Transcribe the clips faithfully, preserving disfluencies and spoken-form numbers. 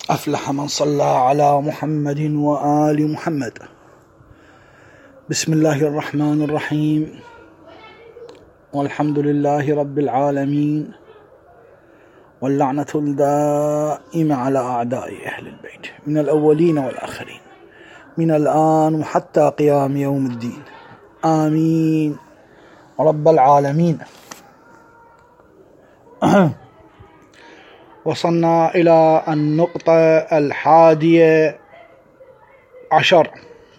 أفلح من صلى على محمد وآل محمد. بسم الله الرحمن الرحيم، والحمد لله رب العالمين، واللعنة الدائمة على أعداء أهل البيت من الأولين والآخرين، من الآن وحتى قيام يوم الدين، آمين رب العالمين. وصلنا إلى النقطة الحادية عشر.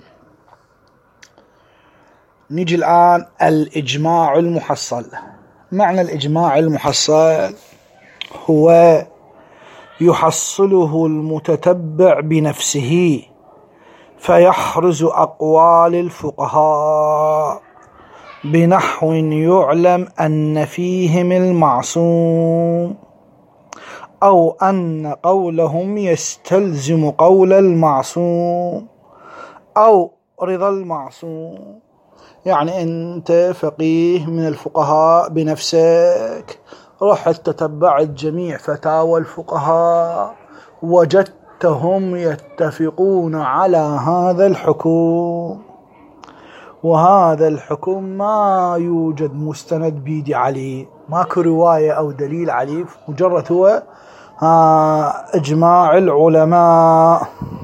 نجي الآن الإجماع المحصل. معنى الإجماع المحصل هو يحصله المتتبع بنفسه فيحرز أقوال الفقهاء بنحو يعلم أن فيهم المعصوم، أو أن قولهم يستلزم قول المعصوم، أو رضا المعصوم. يعني أنت فقيه من الفقهاء بنفسك، رحت تتبعت جميع فتاوى الفقهاء وجدتهم يتفقون على هذا الحكم، وهذا الحكم ما يوجد مستند بيدي عليه، ماكو رواية أو دليل عليه، مجرد هو إجماع العلماء.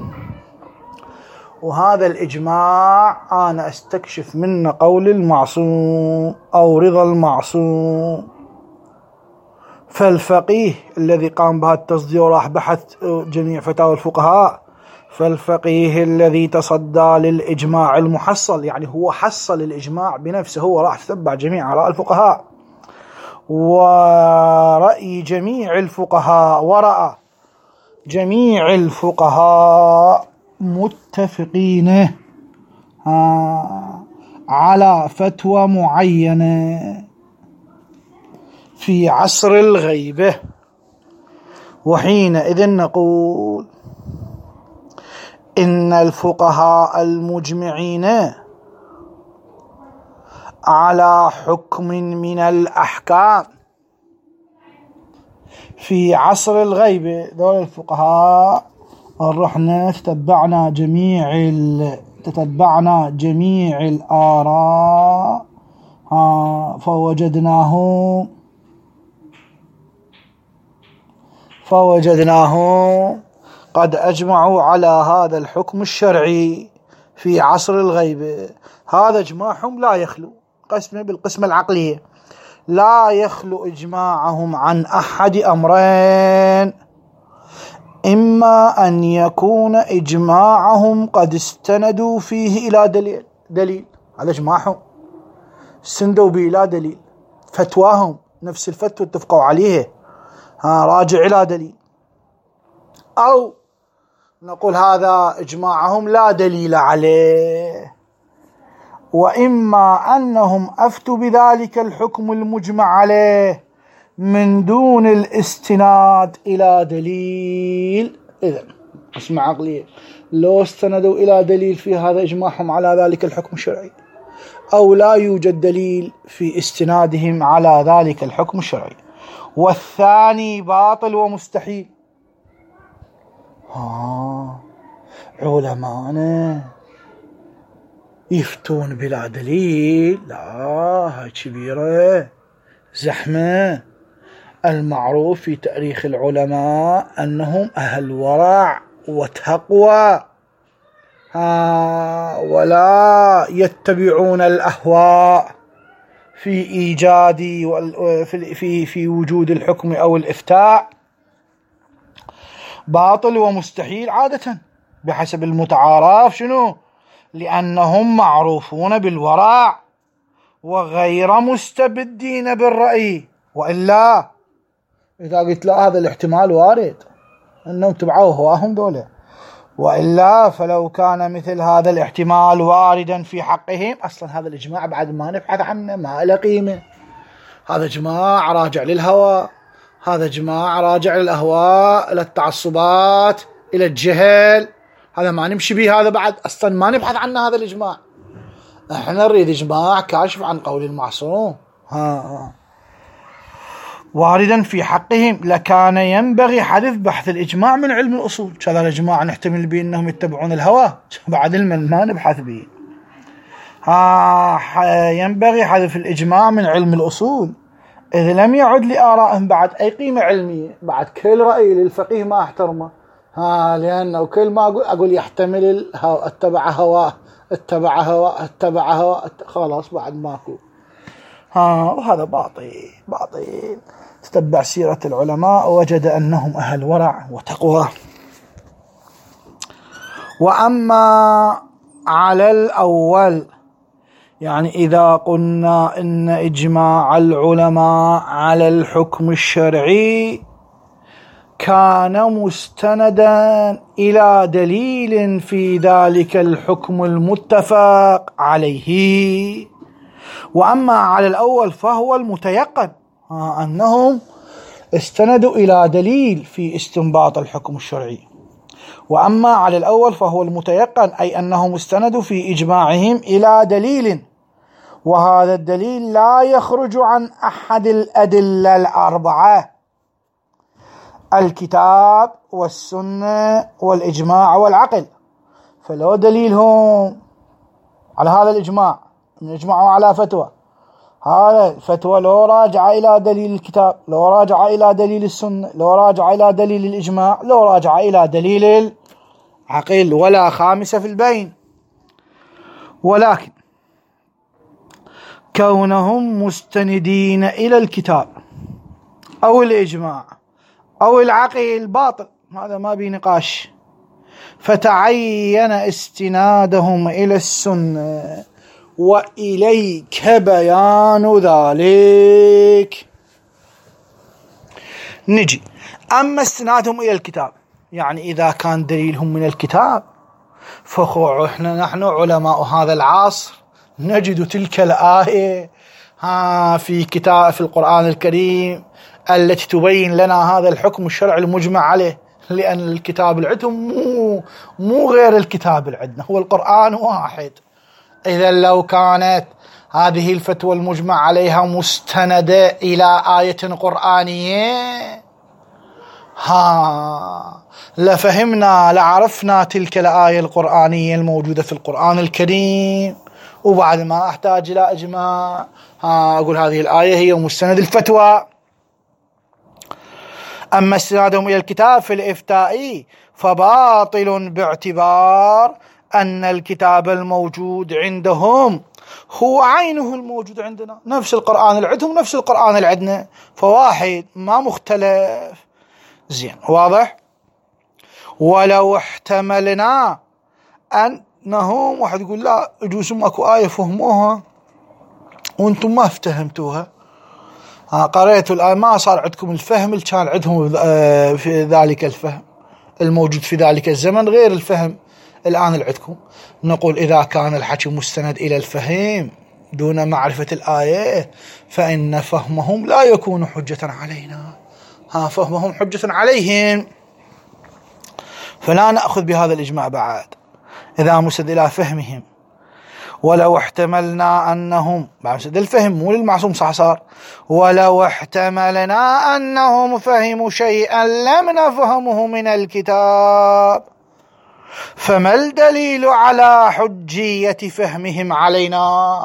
وهذا الإجماع أنا أستكشف منه قول المعصوم أو رضا المعصوم. فالفقيه الذي قام بهذا التصدير وراح بحث جميع فتاوى الفقهاء، فالفقيه الذي تصدى للإجماع المحصل، يعني هو حصل الإجماع بنفسه، هو راح تتبع جميع آراء الفقهاء ورأي جميع الفقهاء، ورأى جميع الفقهاء متفقين على فتوى معينة في عصر الغيبة، وحينئذ نقول إن الفقهاء المجمعين على حكم من الأحكام في عصر الغيبة، دول الفقهاء رحنا تتبعنا جميع ال... تتبعنا جميع الآراء فوجدناه فوجدناه قد أجمعوا على هذا الحكم الشرعي في عصر الغيبة. هذا إجماعهم لا يخلو، قسمه بالقسمة العقلية، لا يخلو إجماعهم عن أحد أمرين: إما أن يكون إجماعهم قد استندوا فيه إلى دليل دليل على إجماعهم، استندوا به إلى دليل، فتواهم نفس الفتوى اتفقوا عليها، ها راجع إلى دليل، أو نقول هذا إجماعهم لا دليل عليه. وإما أنهم أفتوا بذلك الحكم المجمع عليه من دون الاستناد إلى دليل. إذن اسمع عقلية، لو استندوا إلى دليل في هذا إجماعهم على ذلك الحكم الشرعي، أو لا يوجد دليل في استنادهم على ذلك الحكم الشرعي. والثاني باطل ومستحيل. ها علماءنا يفتون بلا دليل؟ لا، هاي كبيرة زحمة. المعروف في تاريخ العلماء أنهم أهل ورع وتقوى، ولا يتبعون الأهواء في إيجاد في في في وجود الحكم أو الإفتاء. باطل ومستحيل عادة بحسب المتعارف شنو؟ لأنهم معروفون بالورع وغير مستبدين بالرأي. وإلا إذا قلت لا هذا الاحتمال وارد أنهم تبعوا هواهم دولة، وإلا فلو كان مثل هذا الاحتمال واردا في حقهم، أصلا هذا الإجماع بعد ما نبحث عنه ما له قيمة. هذا إجماع راجع للهوى، هذا إجماع راجع للأهواء، إلى التعصبات، إلى الجهل، هذا ما نمشي به، هذا بعد أصلا ما نبحث عنه هذا الإجماع. احنا نريد إجماع كاشف عن قول المعصوم. ها, ها. واردا في حقهم لكان ينبغي حذف بحث الإجماع من علم الأصول. كذا الإجماع نحتمل به أنهم يتبعون الهوى بعد علم ما نبحث به. ها ينبغي حذف الإجماع من علم الأصول إذ لم يعد لآرائهم بعد أي قيمة علمية. بعد كل رأي للفقيه ما احترمه، ها لأنه كل ما أقول أقول يحتمل الهوى، اتبع هواه اتبع هواه اتبع هواه، خلاص بعد ماكو. ها وهذا باطل باطل. تتبع سيرة العلماء وجد أنهم أهل ورع وتقوى. وأما على الأول، يعني إذا قلنا إن إجماع العلماء على الحكم الشرعي كان مستندا إلى دليل في ذلك الحكم المتفق عليه. وأما على الأول فهو المتيقن أنهم استندوا إلى دليل في استنباط الحكم الشرعي. وأما على الأول فهو المتيقن أي أنهم استندوا في إجماعهم إلى دليل، وهذا الدليل لا يخرج عن أحد الأدلة الأربعة: الكتاب والسنة والإجماع والعقل. فلو دليلهم على هذا الإجماع من إجماعوا على فتوى، هذا الفتوى لو راجع إلى دليل الكتاب، لو راجع إلى دليل السنة، لو راجع إلى دليل الإجماع، لو راجع إلى دليل العقل، ولا خامسة في البين. ولكن كونهم مستندين إلى الكتاب أو الإجماع أو العقل باطل، هذا ما بي نقاش. فتعين استنادهم إلى السنة وإليك بيان ذلك. نجي أما استنادهم إلى الكتاب، يعني إذا كان دليلهم من الكتاب فإحنا نحن علماء هذا العصر نجد تلك الآية ها في كتاب في القرآن الكريم التي تبين لنا هذا الحكم الشرعي المجمع عليه، لأن الكتاب العدهم مو مو غير الكتاب العدنا، هو القرآن واحد. إذا لو كانت هذه الفتوى المجمع عليها مستندة إلى آية قرآنية ها لفهمنا لعرفنا تلك الآية القرآنية الموجودة في القرآن الكريم، وبعد ما أحتاج إلى إجماع ها أقول هذه الآية هي مستند الفتوى. أما استنادهم إلى الكتاب في الإفتاء فباطل باعتبار أن الكتاب الموجود عندهم هو عينه الموجود عندنا، نفس القرآن العدهم نفس القرآن العدنا، فواحد ما مختلف. زين واضح. ولو احتملنا أنهم، واحد يقول لا يجوز اكو آية فهموها وانتم ما فهمتوها، قرأتوا الآية ما صار عندكم الفهم اللي كان عندهم في ذلك الفهم الموجود في ذلك الزمن غير الفهم الآن اللي عندكم. نقول إذا كان الحكي مستند إلى الفهم دون معرفة الآية فإن فهمهم لا يكون حجة علينا، ها فهمهم حجة عليهم، فلا نأخذ بهذا الإجماع بعد إذا مستند إلى فهمهم. ولو احتملنا أنهم بعد الفهم مو للمعصوم صح صار، ولو احتملنا أنهم فهموا شيئا لم نفهمه من الكتاب فما الدليل على حجية فهمهم علينا؟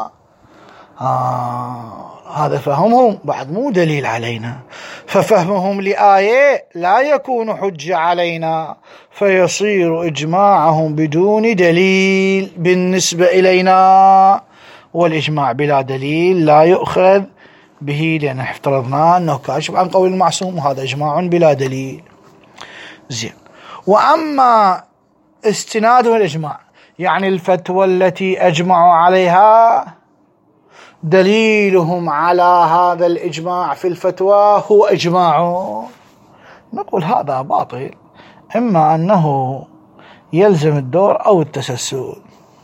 آه هذا فهمهم بعد مو دليل علينا، ففهمهم لآية لا يكون حجة علينا، فيصير إجماعهم بدون دليل بالنسبة إلينا، والإجماع بلا دليل لا يؤخذ به لأن افترضنا أنه كاشف عن قول المعصوم، وهذا إجماع بلا دليل. زين. وأما استناده الإجماع يعني الفتوى التي أجمعوا عليها دليلهم على هذا الإجماع في الفتوى هو إجماع، نقول هذا باطل، إما أنه يلزم الدور أو التسلسل.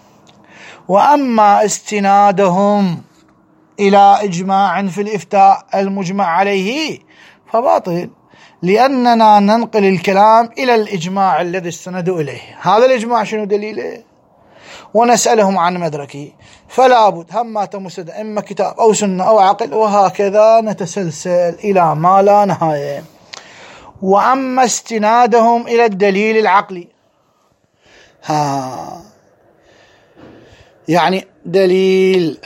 وأما استنادهم إلى إجماع في الإفتاء المجمع عليه فباطل، لأننا ننقل الكلام إلى الإجماع الذي استندوا إليه. هذا الإجماع شنو دليله؟ ونسألهم عن مدركه، فلا بد همات مسد إما كتاب أو سنة أو عقل، وهكذا نتسلسل إلى ما لا نهاية. وأما استنادهم إلى الدليل العقلي، ها يعني دليل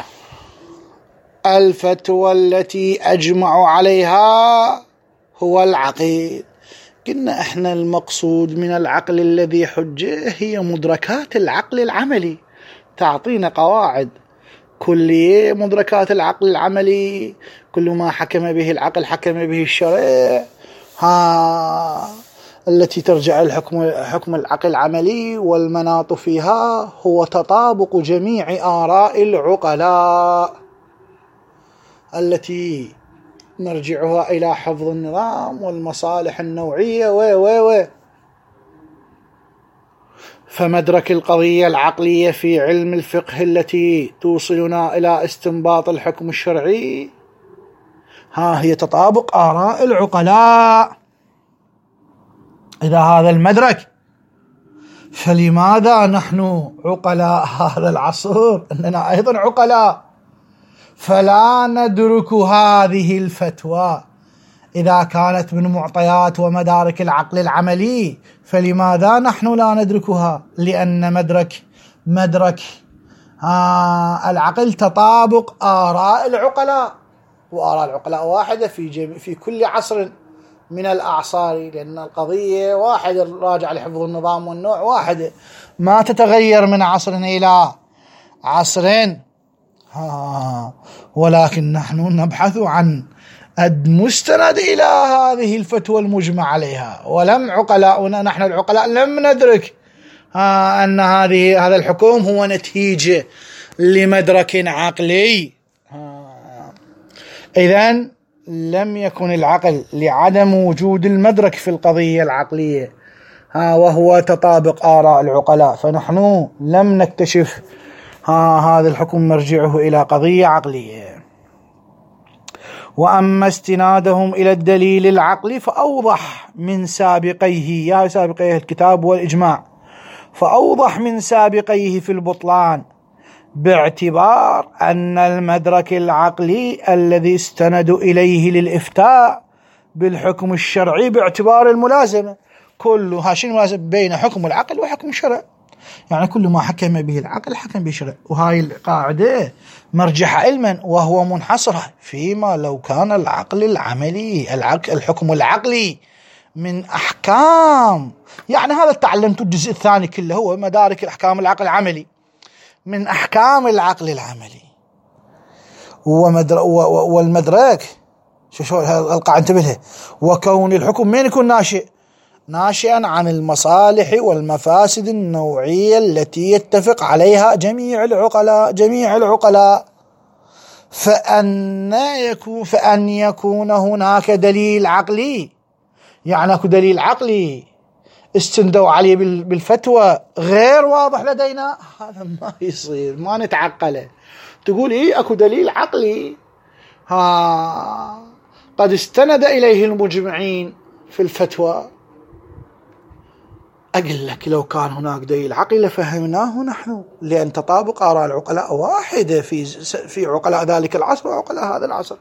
الفتوى التي أجمع عليها هو العقل. قلنا إحنا المقصود من العقل الذي حجه هي مدركات العقل العملي، تعطينا قواعد كلية مدركات العقل العملي، كل ما حكم به العقل حكم به الشرع، ها التي ترجع الحكم حكم العقل العملي، والمناط فيها هو تطابق جميع آراء العقلاء التي مرجعها إلى حفظ النظام والمصالح النوعية و و و فمدرك القضية العقلية في علم الفقه التي توصلنا إلى استنباط الحكم الشرعي ها هي تطابق آراء العقلاء. إذا هذا المدرك، فلماذا نحن عقلاء هذا العصر أننا أيضا عقلاء فلا ندرك هذه الفتوى؟ إذا كانت من معطيات ومدارك العقل العملي فلماذا نحن لا ندركها؟ لأن مدرك مدرك آه العقل تطابق آراء العقلاء، وآراء العقلاء واحدة في جميع في كل عصر من الأعصار، لأن القضية واحدة راجع لحفظ النظام والنوع واحدة ما تتغير من عصر إلى عصر. آه ولكن نحن نبحث عن المستند إلى هذه الفتوى المجمع عليها، ولم عقلاؤنا نحن العقلاء لم ندرك آه أن هذه هذا الحكم هو نتيجة لمدرك عقلي. آه إذن لم يكن العقل لعدم وجود المدرك في القضية العقلية ها وهو تطابق آراء العقلاء، فنحن لم نكتشف ها هذا الحكم مرجعه إلى قضية عقلية. وأما استنادهم إلى الدليل العقلي فأوضح من سابقيه، يا سابقيه الكتاب والإجماع، فأوضح من سابقيه في البطلان، باعتبار أن المدرك العقلي الذي استندوا إليه للإفتاء بالحكم الشرعي باعتبار الملازمة، كل هاشين الملازمة بين حكم العقل وحكم الشرع، يعني كل ما حكم به العقل حكم به الشرع. وهاي القاعدة مرجع علما وهو منحصر فيما لو كان العقل العملي العقل الحكم العقلي من أحكام، يعني هذا تعلمت الجزء الثاني كله هو مدارك الأحكام العقل العملي، من أحكام العقل العملي والمدرك شو شو القاعدة انتبه، وكون الحكم من يكون ناشئ ناشئا عن المصالح والمفاسد النوعية التي يتفق عليها جميع العقلاء جميع العقلاء فأن يكون فأن يكون هناك دليل عقلي، يعني اكو دليل عقلي استندوا عليه بالفتوى غير واضح لدينا، هذا ما يصير، ما نتعقله. تقول ايه اكو دليل عقلي ها قد استند اليه المجمعين في الفتوى، أقول لك لو كان هناك دليل عقلي لفهمناه نحن، لأن تطابق آراء العقلاء واحدة في في عقلاء ذلك العصر وعقلاء هذا العصر.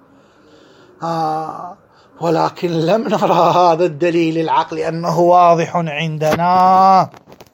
آه ولكن لم نرى هذا الدليل العقلي أنه واضح عندنا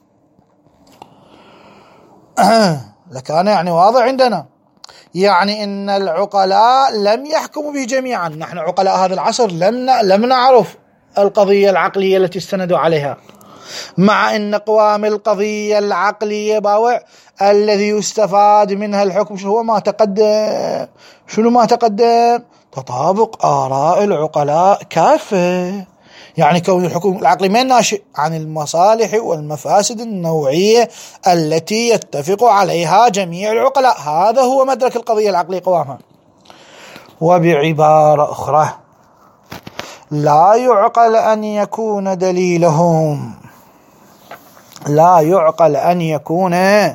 لكان يعني واضح عندنا، يعني إن العقلاء لم يحكموا به جميعا، نحن عقلاء هذا العصر لم لم نعرف القضية العقلية التي استندوا عليها، مع أن قوام القضية العقلية باوع الذي يستفاد منها الحكم شو هو ما تقدم، شنو ما تقدم تطابق آراء العقلاء كافة، يعني كون الحكم العقلي من ناشئ عن المصالح والمفاسد النوعية التي يتفق عليها جميع العقلاء، هذا هو مدرك القضية العقلية قوامها. وبعبارة أخرى لا يعقل أن يكون دليلهم لا يعقل أن يكون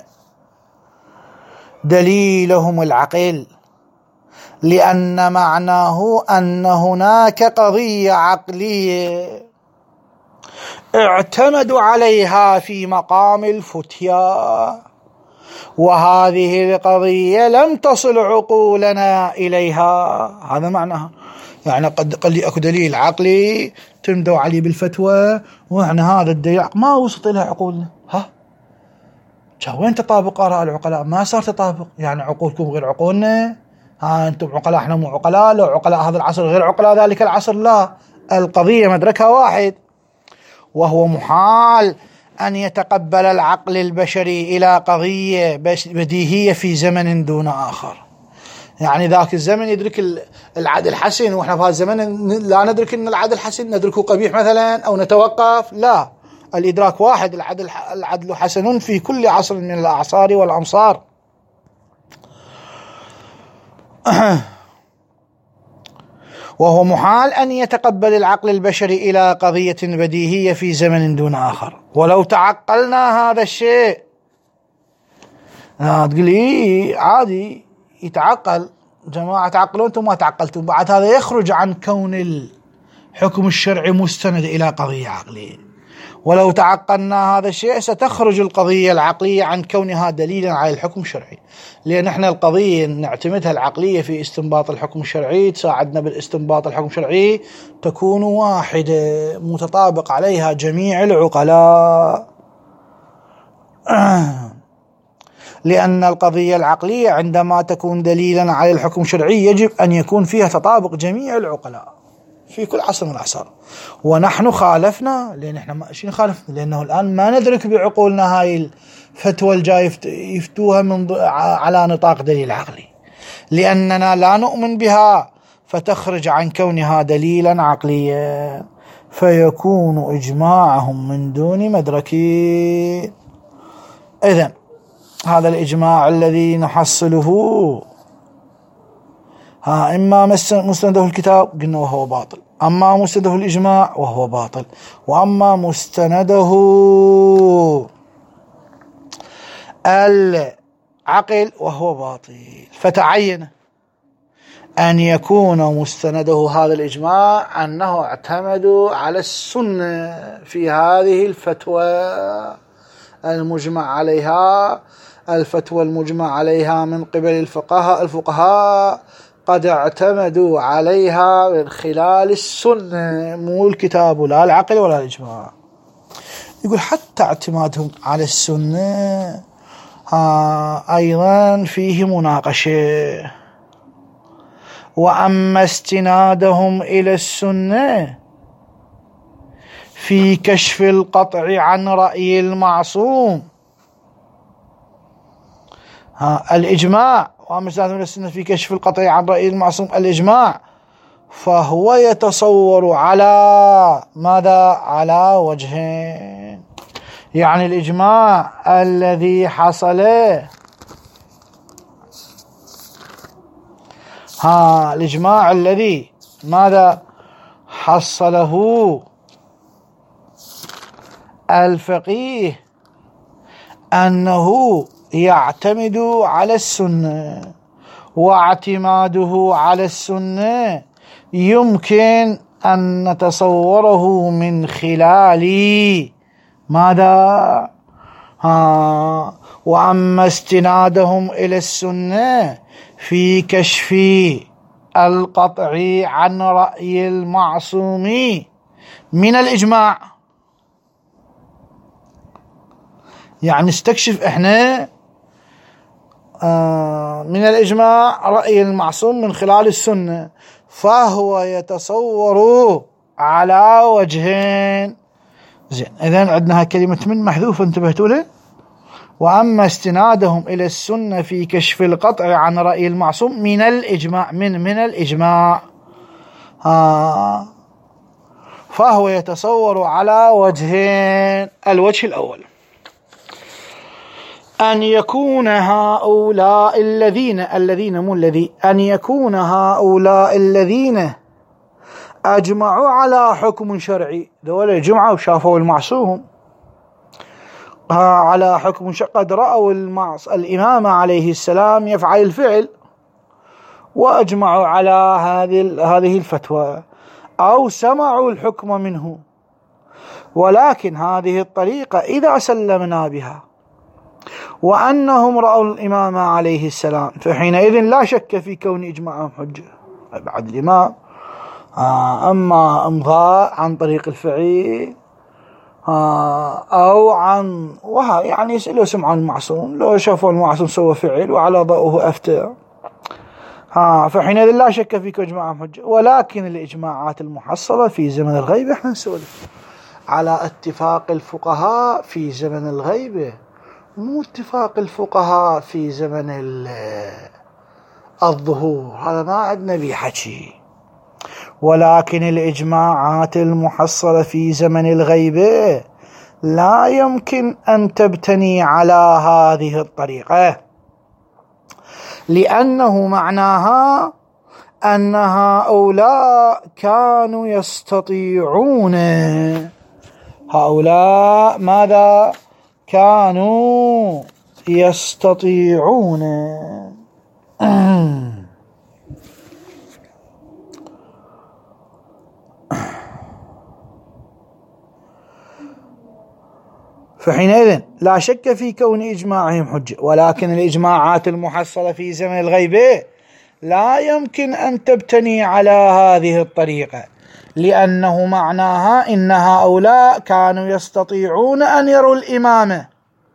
دليلهم العقل، لأن معناه أن هناك قضية عقلية اعتمدوا عليها في مقام الفتيا، وهذه القضية لم تصل عقولنا إليها. هذا معناها، يعني قد قد أكو دليل عقلي تمدوا عليه بالفتوى، وإحنا هذا الدليل ما وصلت إلى عقولنا. ها وين تطابق آراء العقلاء؟ ما صار تطابق. يعني عقولكم غير عقولنا، ها أنتم عقلاء إحنا مو عقلاء، لو عقلاء هذا العصر غير عقلاء ذلك العصر. لا، القضية مدركها واحد، وهو محال أن يتقبل العقل البشري إلى قضية بديهية في زمن دون آخر. يعني ذاك الزمن يدرك العدل حسن، وإحنا في هذا الزمن لا ندرك أن العدل حسن، ندركه قبيح مثلا أو نتوقف. لا، الإدراك واحد، العدل العدل حسن في كل عصر من الأعصار والأمصار. وهو محال أن يتقبل العقل البشري إلى قضية بديهية في زمن دون آخر. ولو تعقلنا هذا الشيء، آه تقول لي عادي يتعقل، جماعة تعقلون أنتم ما تعقلتم، بعد هذا يخرج عن كون الحكم الشرعي مستند إلى قضية عقلية. ولو تعقلنا هذا الشيء ستخرج القضية العقلية عن كونها دليلا على الحكم الشرعي، لأن احنا القضية نعتمدها العقلية في استنباط الحكم الشرعي، تساعدنا بالاستنباط الحكم الشرعي، تكون واحدة متطابق عليها جميع العقلاء. لأن القضية العقلية عندما تكون دليلا على الحكم الشرعي يجب أن يكون فيها تطابق جميع العقلاء في كل عصر من الأعصار. ونحن خالفنا، لأن احنا ما شيء خالفنا، لأنه الآن ما ندرك بعقولنا هاي الفتوى الجاي يفتوها من على نطاق دليل عقلي، لأننا لا نؤمن بها، فتخرج عن كونها دليلا عقليا، فيكون إجماعهم من دون مدركين. إذن هذا الإجماع الذي نحصله ها إما مستنده الكتاب قلنا وهو باطل، أما مستنده الإجماع وهو باطل، وأما مستنده العقل وهو باطل. فتعين أن يكون مستنده هذا الإجماع أنه اعتمدوا على السنة في هذه الفتوى المجمع عليها. الفتوى المجمع عليها من قبل الفقهاء الفقهاء قد اعتمدوا عليها من خلال السنة، مو الكتاب ولا العقل ولا الإجماع. يقول حتى اعتمادهم على السنة أيضا فيه مناقشة. وأما استنادهم إلى السنة في كشف القطع عن رأي المعصوم، ها الإجماع، وأما استنادهم إلى السنة في كشف القطع عن رأي المعصوم الإجماع، فهو يتصور على ماذا؟ على وجهين. يعني الإجماع الذي حصل ها الإجماع الذي ماذا حصله الفقيه أنه يعتمد على السنة، واعتماده على السنة يمكن أن نتصوره من خلال ماذا؟ ها وأما استنادهم إلى السنة في كشف القطع عن رأي المعصوم من الإجماع، يعني نستكشف إحنا من الإجماع رأي المعصوم من خلال السنة، فهو يتصور على وجهين. زين، إذن عندنا كلمة من محذوفة انتبهتوا له. وأما استنادهم إلى السنة في كشف القطع عن رأي المعصوم من الإجماع من من الإجماع آه فهو يتصور على وجهين. الوجه الأول أن يكون هؤلاء الذين الذين مو الذي أن يكون هؤلاء الذين أجمعوا على حكم شرعي، دول جمعوا وشافوا المعصوم على حكم شرعي، قد رأوا المعص الإمام عليه السلام يفعل الفعل وأجمعوا على هذه هذه الفتوى، أو سمعوا الحكم منه. ولكن هذه الطريقة إذا سلمنا بها وأنهم رأوا الإمام عليه السلام، فحينئذ لا شك في كون إجماعهم حجة. بعد الإمام أما إمضاء عن طريق الفعيل أو عن وها يعني لو سمعوا المعصوم، لو شافوا المعصوم سوى فعل وعلى ضوءه أفتى، ها فحينئذ لا شك في كون إجماعهم حجة. ولكن الإجماعات المحصلة في زمن الغيبة احنا نسولف على اتفاق الفقهاء في زمن الغيبة، مو اتفاق الفقهاء في زمن الظهور، هذا ما عندنا بيه حكي. ولكن الإجماعات المحصلة في زمن الغيبة لا يمكن أن تبتني على هذه الطريقة، لأنه معناها أن هؤلاء كانوا يستطيعون، هؤلاء ماذا كانوا يستطيعون فحينئذ لا شك في كون إجماعهم حجة. ولكن الإجماعات المحصلة في زمن الغيبة لا يمكن أن تبتني على هذه الطريقة، لأنه معناها إن هؤلاء كانوا يستطيعون أن يروا الإمامة.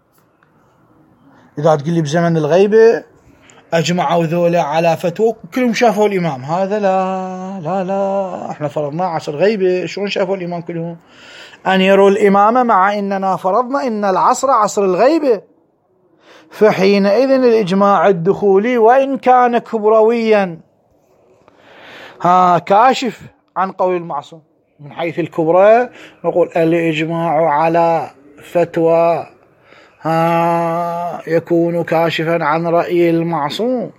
إذا تقول لي بزمن الغيبة أجمعوا ذولا على فتوى كلهم شافوا الإمام، هذا لا لا لا احنا فرضنا عصر غيبة، شلون شافوا الإمام كلهم؟ أن يروا الإمامة، مع إننا فرضنا إن العصر عصر الغيبة. فحينئذ الإجماع الدخولي وإن كان كبرويا ها كاشف عن قول المعصوم من حيث الكبرى، نقول الإجماع على فتوى ها يكون كاشفا عن رأي المعصوم.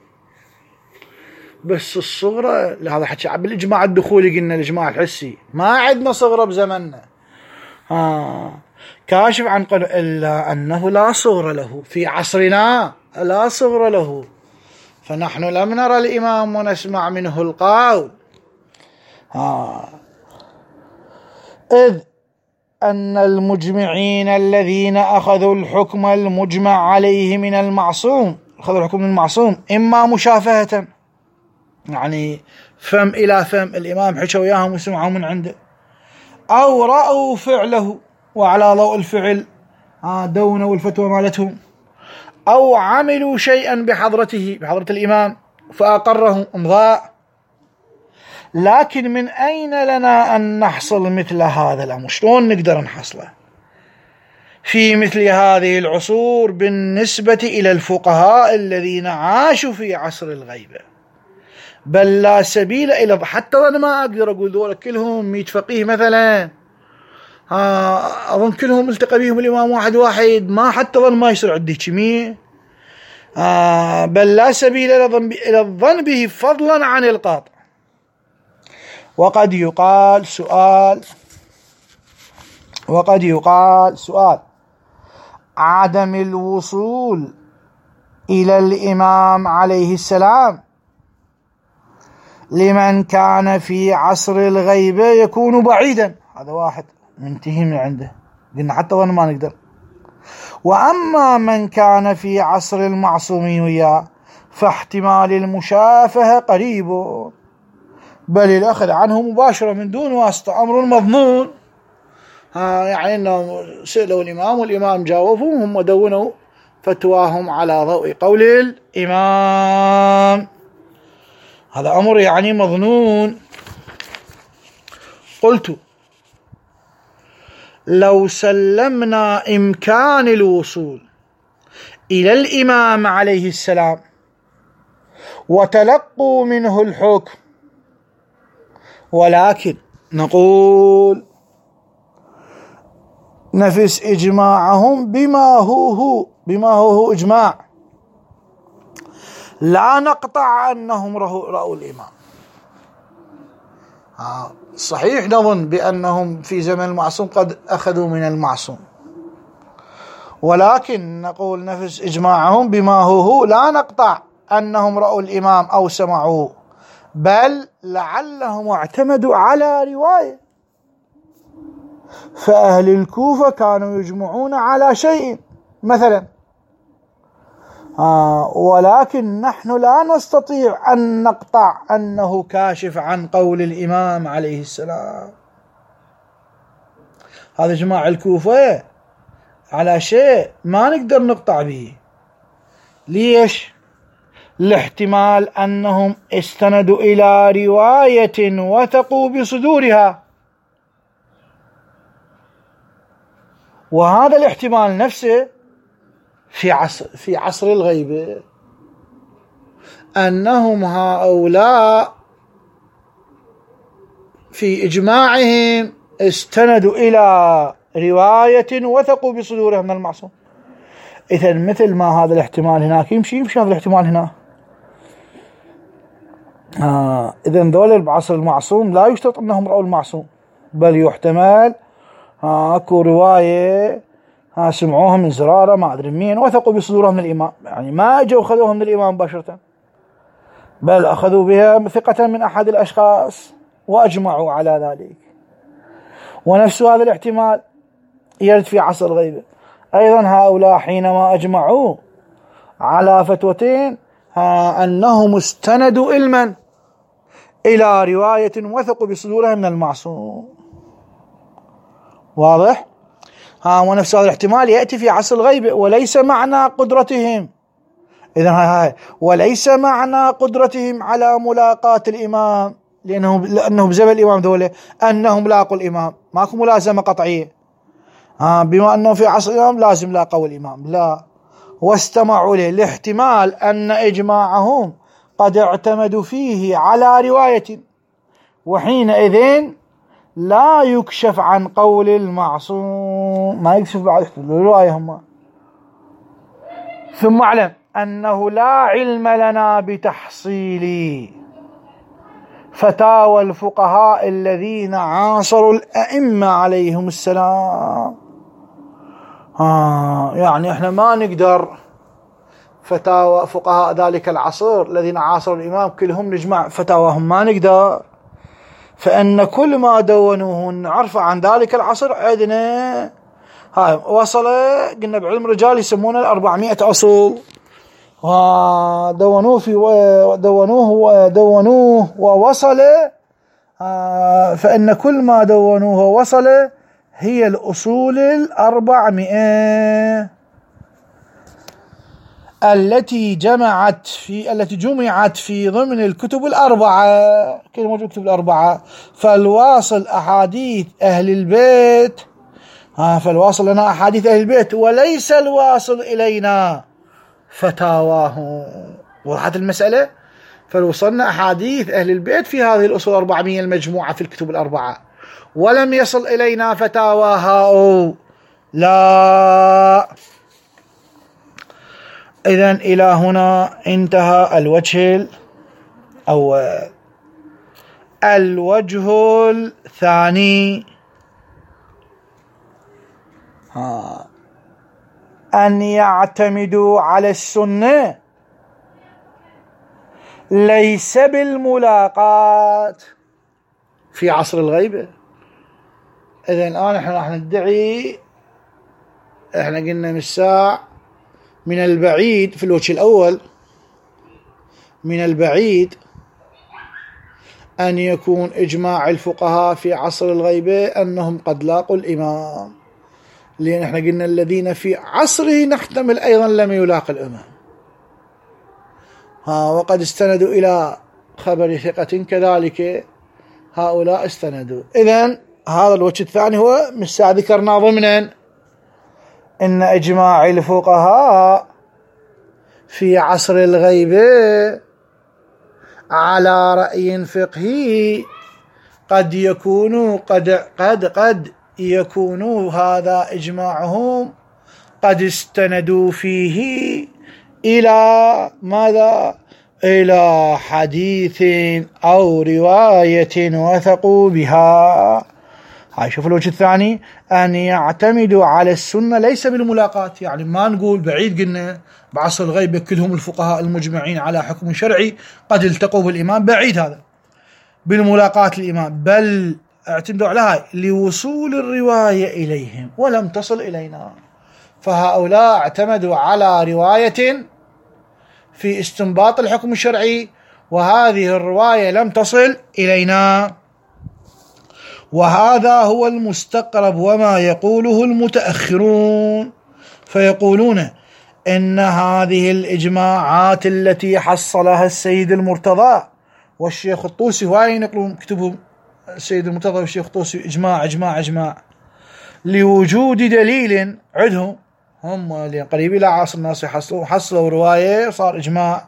بس الصغرى لهذا حكي بالإجماع الدخولي، قلنا الإجماع الحسي ما عندنا صغرى بزمننا ها كاشف عن قول، إلا أنه لا صغر له في عصرنا، لا صغر له، فنحن لم نرى الإمام ونسمع منه القول. ها إذ أن المجمعين الذين أخذوا الحكم المجمع عليه من المعصوم، أخذوا الحكم من المعصوم إما مشافهة يعني فم إلى فم، الإمام حكى وياهم وسمعوا من عنده، أو رأوا فعله وعلى ضوء الفعل دونوا الفتوى مالتهم، أو عملوا شيئا بحضرته بحضرة الإمام فأقره امضاء. لكن من أين لنا أن نحصل مثل هذا الأمر؟ شلون نقدر نحصله في مثل هذه العصور بالنسبة إلى الفقهاء الذين عاشوا في عصر الغيبة؟ بل لا سبيل إلى، حتى أنا ما أقدر أقول ذولا كلهم مية فقيه مثلا أظن كلهم التقى بهم الإمام واحد واحد، ما حتى ظن ما يصير عندي كمية، بل لا سبيل إلى الظن به فضلا عن القاطع. وقد يقال سؤال وقد يقال سؤال عدم الوصول إلى الإمام عليه السلام لمن كان في عصر الغيبة يكون بعيدا، هذا واحد منتهي من عنده، قلنا حتى ظن ما نقدر. وأما من كان في عصر المعصومين وياه فاحتمال المشافهة قريب، بل الأخذ عنه مباشرة من دون واسطة أمر مضمون. ها يعني أنهم سألوا الإمام والإمام جاوبوا، هم دونوا فتواهم على ضوء قول الإمام، هذا أمر يعني مظنون. قلت لو سلمنا إمكان الوصول إلى الإمام عليه السلام وتلقوا منه الحكم، ولكن نقول نفس إجماعهم بما هو هو بما هو هو إجماع، لا نقطع أنهم رأوا الإمام. صحيح نظن بأنهم في زمن المعصوم قد أخذوا من المعصوم، ولكن نقول نفس إجماعهم بما هو هو لا نقطع أنهم رأوا الإمام أو سمعوه، بل لعلهم اعتمدوا على رواية. فأهل الكوفة كانوا يجمعون على شيء، مثلا آه ولكن نحن لا نستطيع أن نقطع أنه كاشف عن قول الإمام عليه السلام. هذا جماعة الكوفة على شيء ما نقدر نقطع به. ليش؟ لاحتمال أنهم استندوا إلى رواية وثقوا بصدورها، وهذا الاحتمال نفسه في عصر في عصر الغيبة، أنهم هؤلاء في إجماعهم استندوا إلى رواية وثقوا بصدورها من المعصوم. إذا مثل ما هذا الاحتمال هناك يمشي يمشي هذا الاحتمال هنا. آه إذا ذول بعصر المعصوم لا يشترط أنهم رأوا المعصوم، بل يحتمل آه أكو رواية آه سمعوها من زرارة ما أدري مين وثقوا بصدورها من الإمام، يعني ما أجوا أخذوها من الإمام مباشرة، بل أخذوا بها ثقة من أحد الأشخاص وأجمعوا على ذلك. ونفس هذا الاحتمال يرد في عصر الغيبة أيضا. هؤلاء حينما أجمعوا على فتوتين ها أنهم استندوا علما إلى رواية وثقوا بصدورها من المعصوم. واضح؟ ها ونفس هذا الاحتمال يأتي في عصر الغيبة. وليس معنى قدرتهم إذن هاي هاي وليس معنى قدرتهم على ملاقاة الإمام، لأنهم لأنهم زمن الإمام ذولا أنهم لاقوا الإمام، ماكو ملازمة قطعية. ها بما أنه في عصر الإمام لازم لاقوا الإمام، لا، واستمعوا له لاحتمال أن إجماعهم قد اعتمدوا فيه على رواية، وحينئذ لا يكشف عن قول المعصوم، ما يكشف بعد الرواية هم. ثم اعلم أنه لا علم لنا بتحصيل فتاوى الفقهاء الذين عاصروا الأئمة عليهم السلام. آه يعني احنا ما نقدر فتاوى فقهاء ذلك العصر الذين عاصروا الإمام كلهم نجمع فتاواهم، ما نقدر، فإن كل ما دونوه نعرف عن ذلك العصر عندنا هاي وصل، قلنا بعلم الرجال يسمونه الأربعمائة أصل، ودونوه في دونوه ودونوه ووصل، فإن كل ما دونوه ووصل هي الأصول الأربعمائة التي جمعت في التي جمعت في ضمن الكتب الأربعة. كلمة موجود الكتب الأربعة، فالواصل أحاديث أهل البيت، ها فالواصل لنا أحاديث أهل البيت وليس الواصل إلينا فتاواهم. وضحت المسألة؟ فالوصلنا أحاديث أهل البيت في هذه الأصول الأربعمائة المجموعة في الكتب الأربعة، ولم يصل إلينا فتاواها لا. إذن إلى هنا انتهى الوجه الأول. الوجه الثاني ها أن يعتمدوا على السنة ليس بالملاقات في عصر الغيبة. إذن الآن احنا راح ندعي، احنا قلنا من الساعة من البعيد في الوجه الأول، من البعيد أن يكون إجماع الفقهاء في عصر الغيبة أنهم قد لاقوا الإمام، لأن احنا قلنا الذين في عصره نحتمل أيضا لم يلاق الإمام، ها وقد استندوا إلى خبر ثقة كذلك هؤلاء استندوا. إذن هذا الوجه الثاني هو مسا ذكرنا ضمنا إن إجماع الفقهاء في عصر الغيبة على رأي فقهي قد يكون قد قد قد يكون هذا إجماعهم قد استندوا فيه إلى ماذا؟ إلى حديث أو رواية وثقوا بها. هاي شوف الوجه الثاني، أن يعتمدوا على السنة ليس بالملاقات، يعني ما نقول بعيد قلنا بعصر الغيبة كلهم الفقهاء المجمعين على حكم شرعي قد التقوا بالإمام، بعيد هذا بالملاقات الإمام، بل اعتمدوا على هاي لوصول الرواية إليهم ولم تصل إلينا، فهؤلاء اعتمدوا على رواية في استنباط الحكم الشرعي، وهذه الرواية لم تصل إلينا. وهذا هو المستقرب وما يقوله المتأخرون، فيقولون إن هذه الإجماعات التي حصلها السيد المرتضى والشيخ الطوسي، وين ينقلون كتبهم السيد المرتضى والشيخ الطوسي إجماع إجماع إجماع لوجود دليل عندهم، هم اللي قريب إلى عصر الناس يحصلوا حصلوا رواية صار إجماع.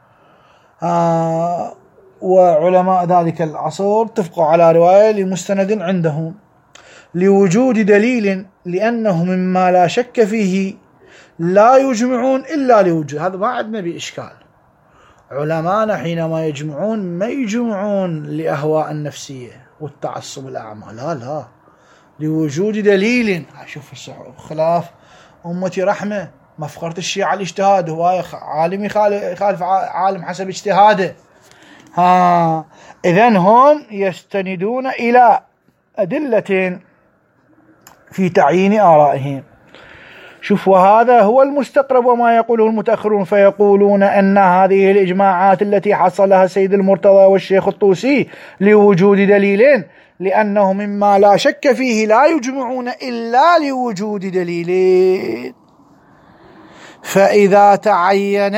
آه وعلماء ذلك العصر اتفقوا على رواية لمستند عندهم لوجود دليل، لأنه مما لا شك فيه لا يجمعون إلا لوجود. هذا ما عندنا بإشكال. علماءنا حينما يجمعون ما يجمعون لأهواء النفسية والتعصب الأعمى، لا لا، لوجود دليل. شوف خلاف أمتي رحمة، مفخرة الشيعة الاجتهاد، هو عالم يخالف عالم حسب اجتهاده. ها إذن هم يستندون إلى أدلة في تعيين آرائهم. شوف، وهذا هو المستقرب وما يقوله المتأخرون، فيقولون أن هذه الإجماعات التي حصلها سيد المرتضى والشيخ الطوسي لوجود دليل، لأنه مما لا شك فيه لا يجمعون إلا لوجود دليل. فإذا تعين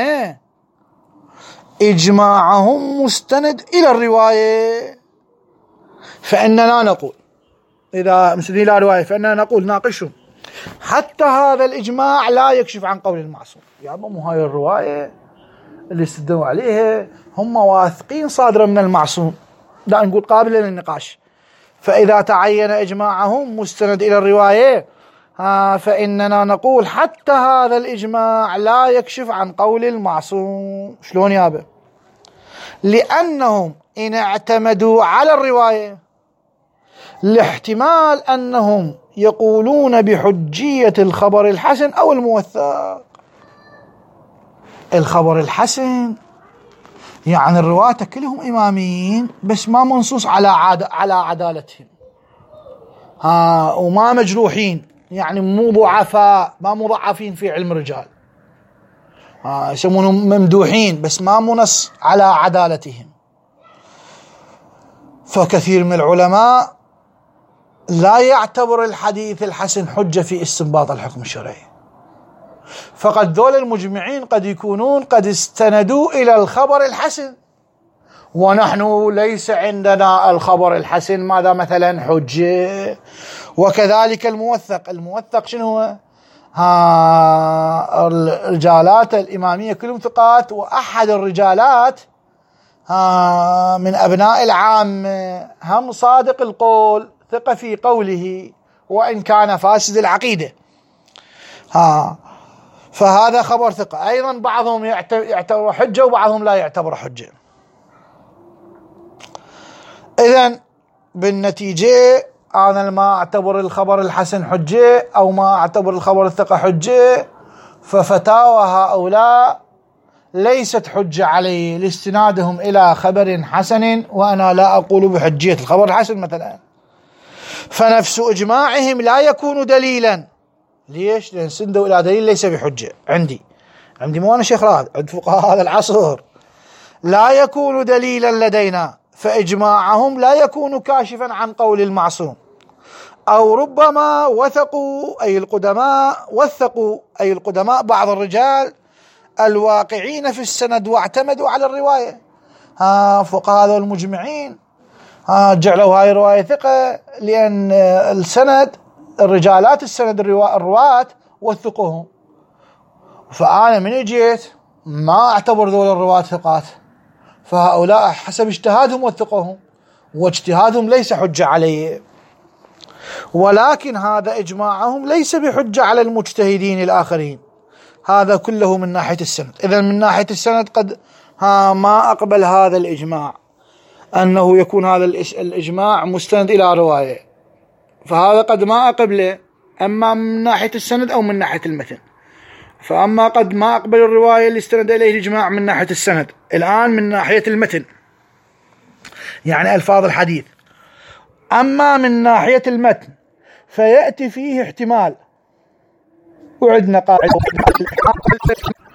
إجماعهم مستند إلى الرواية فإننا نقول، إذا مستند إلى الرواية فإننا نقول ناقشهم حتى هذا الإجماع لا يكشف عن قول المعصوم. يعني مو هاي الرواية اللي استدلوا عليها هم واثقين صادرة من المعصوم، لا نقول قابلة للنقاش. فإذا تعين إجماعهم مستند إلى الرواية ها فإننا نقول حتى هذا الإجماع لا يكشف عن قول المعصوم. شلون يابا؟ لأنهم إن اعتمدوا على الرواية لاحتمال أنهم يقولون بحجية الخبر الحسن أو الموثق. الخبر الحسن يعني الرواة كلهم إماميين بس ما منصوص على عاد على عدالتهم، ها وما مجروحين، يعني مو ضعفاء، ما مضعفين في علم الرجال، ها يسمونهم ممدوحين بس ما منص على عدالتهم. فكثير من العلماء لا يعتبر الحديث الحسن حجة في استنباط الحكم الشرعي، فقد ذول المجمعين قد يكونون قد استندوا إلى الخبر الحسن، ونحن ليس عندنا الخبر الحسن ماذا مثلا حجة. وكذلك الموثق، الموثق شنو هو؟ ها الرجالات الإمامية كلهم ثقات، وأحد الرجالات ها من أبناء العام هم صادق القول، ثقة في قوله وإن كان فاسد العقيدة، ها فهذا خبر ثقة. أيضا بعضهم يعتبر حجة وبعضهم لا يعتبر حجة. إذن بالنتيجة أنا ما أعتبر الخبر الحسن حجة أو ما أعتبر الخبر الثقة حجة، ففتاوى هؤلاء ليست حجة علي لاستنادهم إلى خبر حسن، وأنا لا أقول بحجية الخبر الحسن مثلا. فنفس إجماعهم لا يكون دليلا. ليش؟ لأن سندوا إلى دليل ليس بحجة. عندي عندي مو أنا شيخ راد، عند فقهاء هذا العصر لا يكون دليلا لدينا، فإجماعهم لا يكون كاشفا عن قول المعصوم. أو ربما وثقوا أي القدماء وثقوا أي القدماء بعض الرجال الواقعين في السند واعتمدوا على الرواية. ها فقهاء هذول المجمعين ها جعلوا هاي الرواية ثقة، لأن السند الرجالات السند الرواة وثقوهم. فأنا من جيت ما أعتبر ذول الرواة ثقات، فهؤلاء حسب اجتهادهم وثقوهم، واجتهادهم ليس حجة عليه. ولكن هذا إجماعهم ليس بحجة على المجتهدين الآخرين. هذا كله من ناحية السند. إذن من ناحية السند قد ها ما أقبل هذا الإجماع أنه يكون هذا الإجماع مستند إلى رواية، فهذا قد ما أقبله، أما من ناحية السند أو من ناحية المتن. فأما قد ما أقبل الرواية اللي استند إليه الإجماع من ناحية السند، الآن من ناحية المتن يعني ألفاظ الحديث. أما من ناحية المتن فيأتي فيه احتمال، وعندنا قاعدة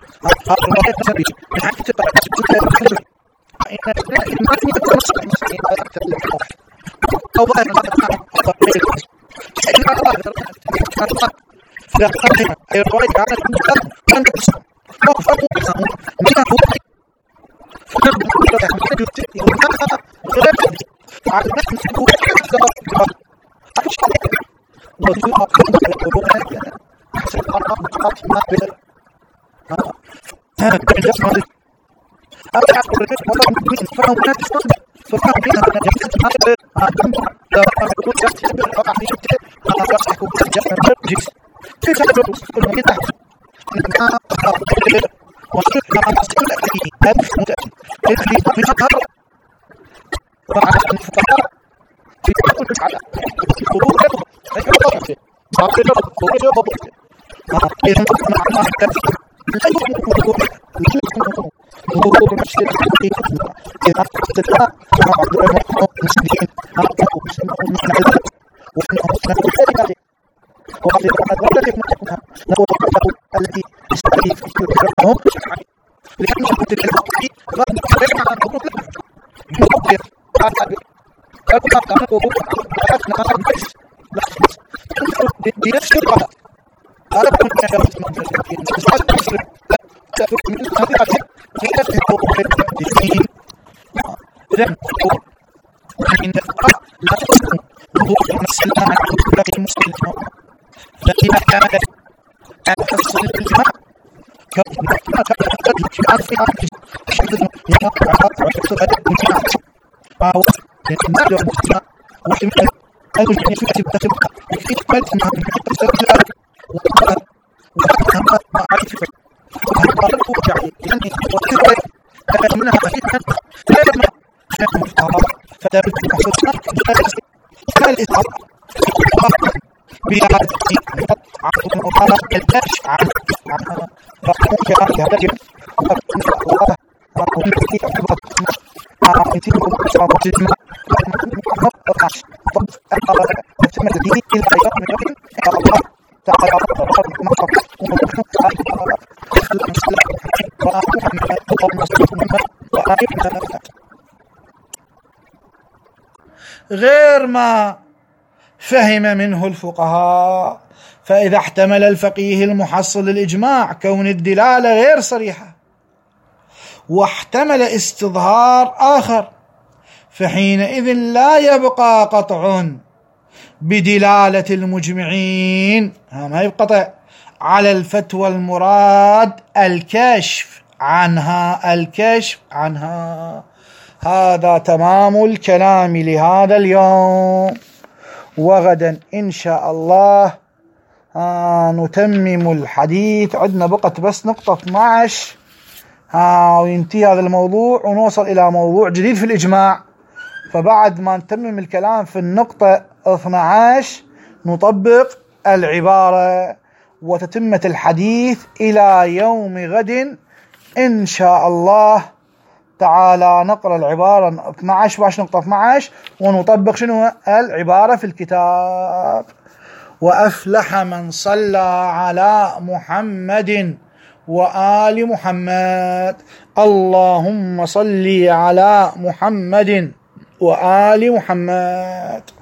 غير ما فهم منه الفقهاء. فإذا احتمل الفقيه المحصل الإجماع كون الدلالة غير صريحة واحتمل استظهار آخر، فحينئذ لا يبقى قطع بدلالة المجمعين، ما يبقى قطع على الفتوى المراد الكشف عنها الكشف عنها. هذا تمام الكلام لهذا اليوم، وغدا إن شاء الله آه نتمم الحديث. عندنا بقت بس نقطة اثني عشر آه وينتهي هذا الموضوع ونوصل إلى موضوع جديد في الإجماع. فبعد ما نتمم الكلام في النقطة اثني عشر نطبق العبارة وتتمة الحديث إلى يوم غد إن شاء الله تعالى. نقرأ العبارة اثني عشر باش نقطة اثني عشر ونطبق شنو العبارة في الكتاب. وأفلح من صلى على محمد وآل محمد. اللهم صل على محمد وآل محمد.